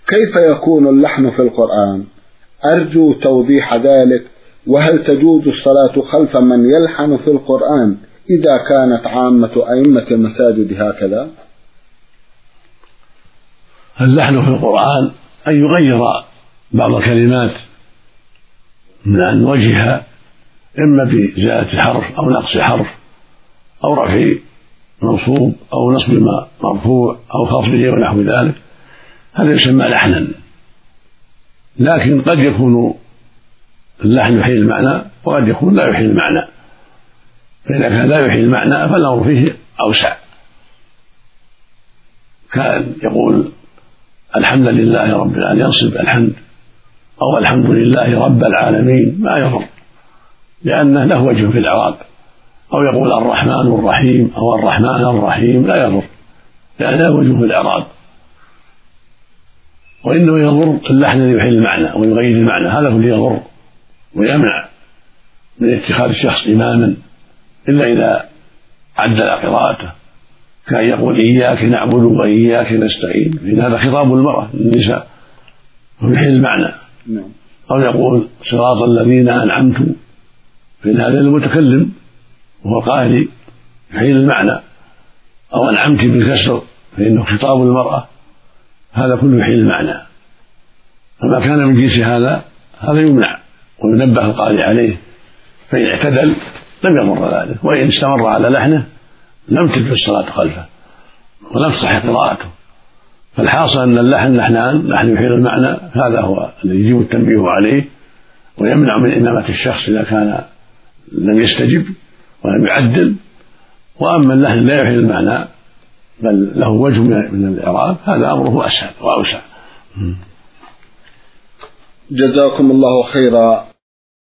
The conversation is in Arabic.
كيف يكون اللحن في القرآن؟ أرجو توضيح ذلك. وهل تجوز الصلاة خلف من يلحن في القرآن إذا كانت عامة أئمة المساجد هكذا؟ اللحن في القرآن أن يغير بعض الكلمات من عن وجهها، إما بزيادة حرف أو نقص حرف أو رفع منصوب أو نصب مرفوع أو خفضه ونحو ذلك، هذا يسمى لحنا. لكن قد يكون اللحن يحيي المعنى وقد يكون لا يحيي المعنى، فإذا كان لا يحيي المعنى فالأمر فيه أوسع، كان يقول الحمد لله رب العالمين، ينصب الحمد، أو الحمد لله رب العالمين، ما يضر لأنه له وجه في الإعراب، أو يقول الرحمن الرحيم أو الرحمن الرحيم، لا يضر لأنه له وجه في الإعراب. وإنه يضر اللحن الذي يحيي المعنى ويغير المعنى، هذا هو الذي يضر ويمنع من اتخاذ الشخص إماما إلا إذا عدل قراءته، كأن يقول إياك نعبد وإياك نستعين، فإن هذا خطاب المرأة للنساء ويحيي المعنى. أو يقول صراط الذين أنعمت، فإن هذا المتكلم وهو قائل يحيي المعنى. أو أنعمت بالكسر فإنه خطاب المرأة، هذا كله يحيي المعنى. فما كان من جنس هذا يمنع وينبه القارئ عليه، فإن اعتدل لم يضر ذلك، وإن استمر على لحنه لم تجب الصلاة خلفه ولم تصح قراءته. فالحاصل أن اللحن لحنان، لحن يحيي المعنى هذا هو الذي يجب التنبيه عليه ويمنع من إنامة الشخص إذا كان لم يستجب ولم يعدل. وأما اللحن لا يحيي المعنى بل له وجه من الإعراب، هذا أمره أسهل وأوسع. جزاكم الله خيرا